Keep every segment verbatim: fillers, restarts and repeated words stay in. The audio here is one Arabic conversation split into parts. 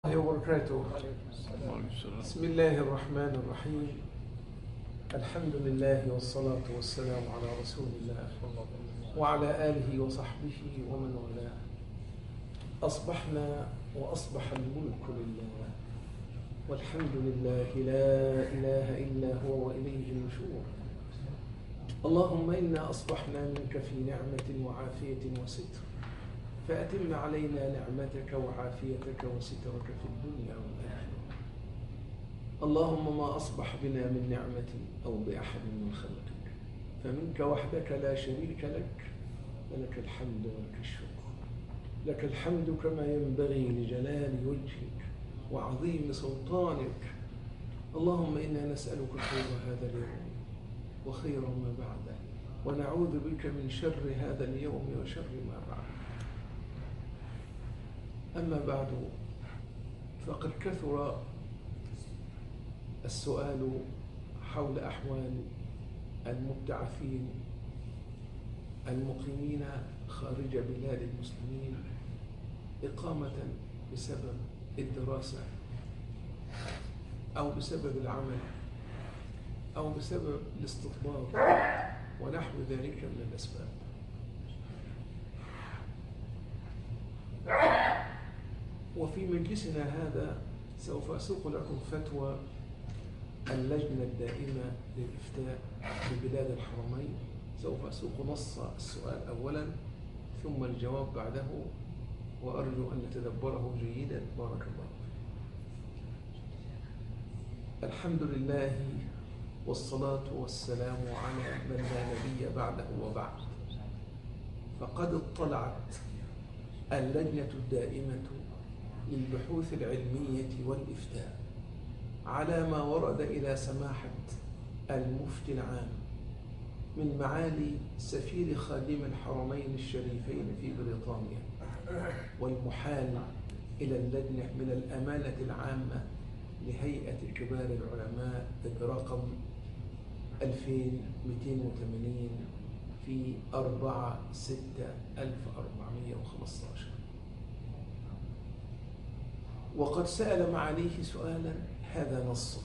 الله وبركاته. بسم الله الرحمن الرحيم. الحمد لله والصلاة والسلام على رسول الله وعلى آله وصحبه ومن والاه. أصبحنا وأصبح الملك لله والحمد لله لا إله إلا هو وإليه النشور. اللهم إنا أصبحنا منك في نعمة وعافية وستر، فأتم علينا نعمتك وعافيتك وسترك في الدنيا والآخرة. اللهم ما أصبح بنا من نعمة أو بأحد من خلقك فمنك وحدك لا شريك لك، فلك الحمد ولك الشكر. لك الحمد كما ينبغي لجلال وجهك وعظيم سلطانك. اللهم إنا نسألك خير هذا اليوم وخير ما بعده، ونعوذ بك من شر هذا اليوم وشر ما بعده. أما بعد، فقد كثر السؤال حول أحوال المبتعثين المقيمين خارج بلاد المسلمين إقامة بسبب الدراسة أو بسبب العمل أو بسبب الاستطباب ونحو ذلك من الأسباب. وفي مجلسنا هذا سوف أسوق لكم فتوى اللجنة الدائمة للإفتاء في بلاد الحرمين. سوف أسوق نص السؤال أولا ثم الجواب بعده، وأرجو أن نتدبره جيدا. بارك الله فيك. الحمد لله والصلاة والسلام على من لا نبي بعده وبعد. فقد اطلعت اللجنة الدائمة للبحوث العلمية والإفتاء على ما ورد إلى سماحة المفتي العام من معالي سفير خادم الحرمين الشريفين في بريطانيا، والمحال إلى اللجنة من الأمانة العامة لهيئة كبار العلماء برقم ألفين ومئتين وثمانين في أربعة ستة ألف وأربعمئة وخمسة عشر. وقد سأل معاليه سؤالا هذا نصه.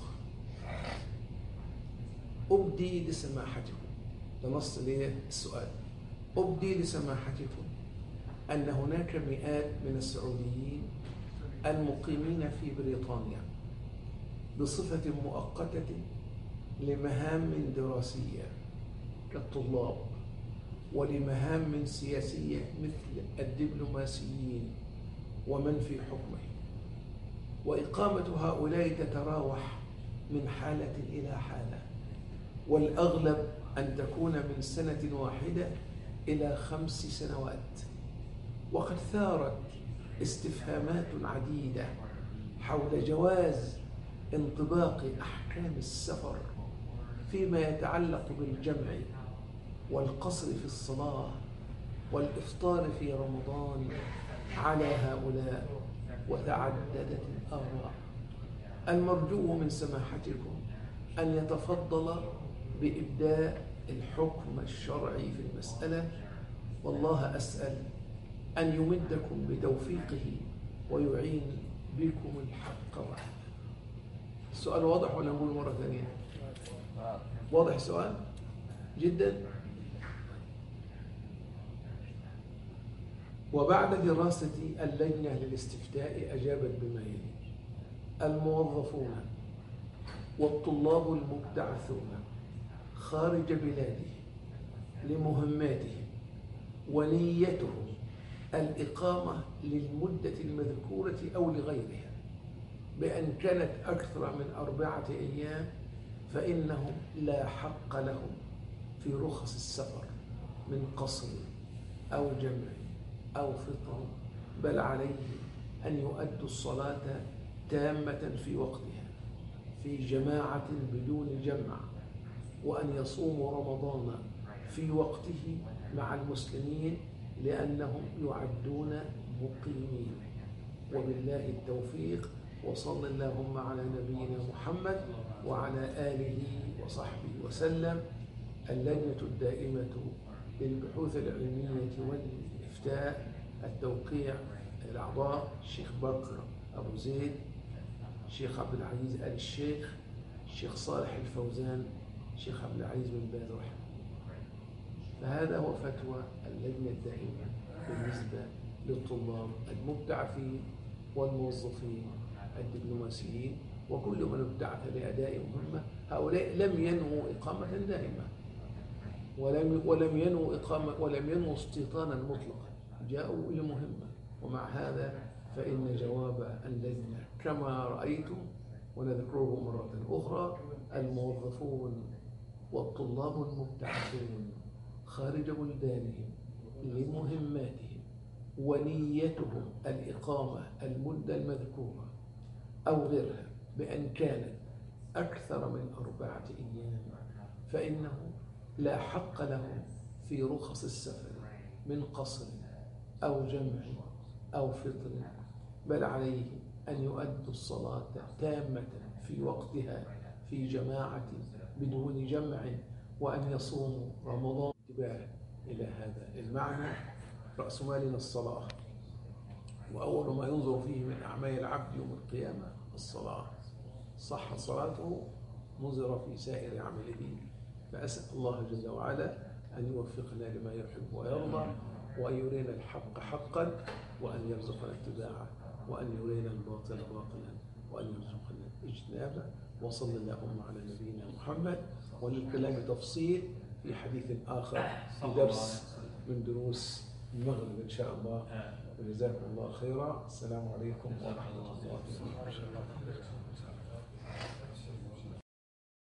أبدي لسماحتكم، ده نص ليه السؤال. أبدي لسماحتكم أن هناك مئات من السعوديين المقيمين في بريطانيا بصفة مؤقتة لمهام دراسية كالطلاب، ولمهام سياسية مثل الدبلوماسيين ومن في حكمه. وإقامة هؤلاء تتراوح من حالة إلى حالة، والأغلب أن تكون من سنة واحدة إلى خمس سنوات. وقد ثارت استفهامات عديدة حول جواز انطباق أحكام السفر فيما يتعلق بالجمع والقصر في الصلاة والإفطار في رمضان على هؤلاء، وتعددت الآراء. المرجو من سماحتكم أن يتفضل بإبداء الحكم الشرعي في المسألة، والله أسأل أن يمدكم بتوفيقه ويعين بكم الحق وحده. السؤال واضح ولا نقول مرة ثانية؟ واضح السؤال جدا. وبعد دراسة اللجنة للاستفتاء أجابت بما يلي: الموظفون والطلاب المبتعثون خارج بلادهم لمهماتهم ونيتهم الإقامة للمدة المذكورة أو لغيرها بأن كانت أكثر من أربعة أيام، فإنهم لا حق لهم في رخص السفر من قصر أو جمع أو فطر، بل عليه أن يؤدوا الصلاة تامة في وقتها في جماعة بدون جمع، وأن يصوموا رمضان في وقته مع المسلمين لأنهم يعدون مقيمين. وبالله التوفيق، وصل اللهم على نبينا محمد وعلى آله وصحبه وسلم. اللجنة الدائمة للبحوث العلمية والإفتاء، التوقيع الأعضاء الشيخ بكر أبو زيد، الشيخ عبد العزيز آل الشيخ، الشيخ صالح الفوزان، الشيخ عبد العزيز بن باز رحمه الله. فهذا هو فتوى اللجنة الدائمة بالنسبة للطلاب المبتعثين والموظفين الدبلوماسيين وكل من ابتعث لأداء مهمة. هؤلاء لم ينووا إقامة دائمة ولم ولم ينووا إقامة ولم ينووا استيطانا مطلقا، جاءوا لمهمة. ومع هذا فإن جواب اللجنة كما رأيتم ونذكره مرة أخرى: الموظفون والطلاب المبتعثون خارج بلدانهم لمهماتهم ونيتهم الإقامة المدة المذكورة أو غيرها بأن كانت أكثر من أربعة أيام، فإنه لا حق لهم في رخص السفر من قصر أو جمع أو فطر، بل عليهم أن يؤدوا الصلاة تامة في وقتها في جماعة بدون جمع، وأن يصوموا رمضان. انتباه إلى هذا المعنى: رأس مالنا الصلاة، وأول ما ينظر فيه من أعمال العبد يوم القيامة الصلاة. صح صلاته نظر في سائر عمله. فأسأل الله جل وعلا أن يوفقنا لما يحب ويرضى، وأن يرينا الحق حقا، وأن يرزقنا اتباعه، وأن يرينا الباطل باطلا، وأن يرزقنا اجتنابه. وصلى اللهم على نبينا محمد. وللكلام تفصيل في حديث آخر في درس من دروس المغرب إن شاء الله. وجزاكم الله خيرا. السلام عليكم ورحمة الله وبركاته.